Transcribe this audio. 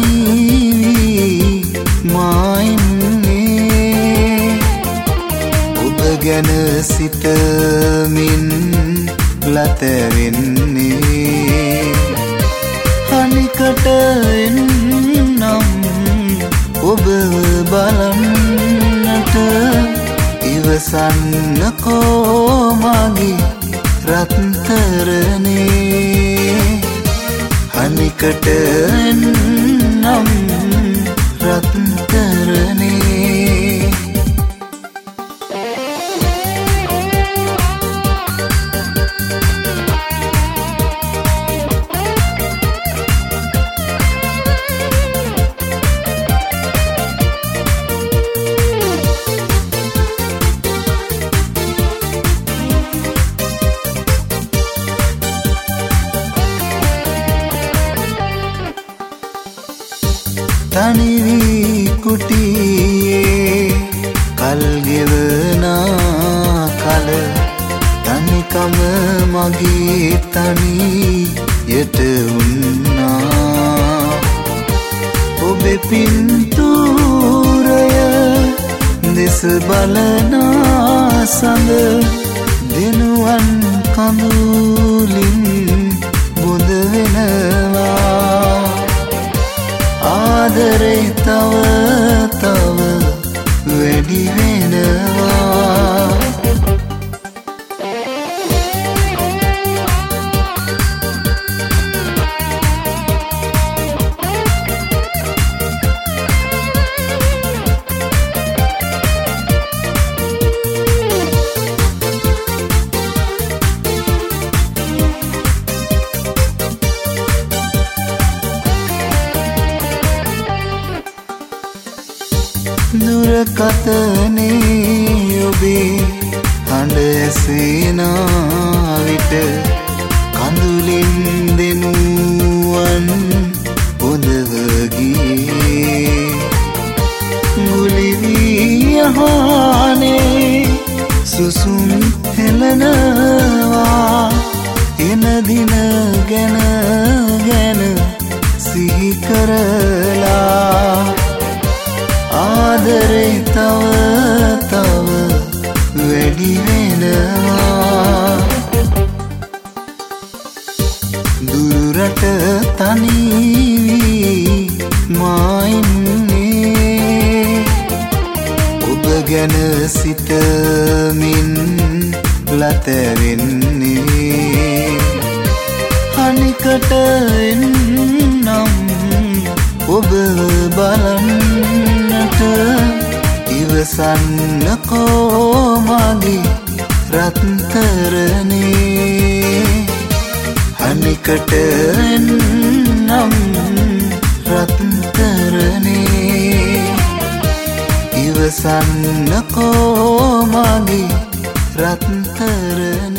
තනී මායින්නේ ඔබ ගැන සිතමින් ලතවෙන්නේ හනිකට එන්නම් ඔබ බලන්නට ඉවසන්නකෝ මගේ රත්තරනේ හනිකට එන්නම් රත්තරනේ තනිවී කුටියේ කල් ගෙවනා කල තනිකම මගේ තනියට වුණා ඔබේ පින්තූරය දෙස බලනා සඳ දෙනුවන් කඳුලින් බොඳ වෙනවා ආදරේ තව තව වැඩි වෙනවා දුරකථනයේ ඔබේ හඬ ඇසෙනා විට කඳුලින් දෙනුවන් බොඳව ගියේ ගුලි වී යහනේ සුසුම් හෙලනවා එන දින ගැන සිහි කරලා ආදරේ තව තව වැඩි වෙනවා දුරට තනී මායින්නේ ඔබ ගැන සිතමින් ලතවෙන්නේ හනිකට එන්නම් ඔබ බලන්නට ඉවසන්නකෝ මගේ රත්තරනේ හනිකට එන්නම් රත්තරනේ ඉවසන්නකෝ මගේ රත්තරනේ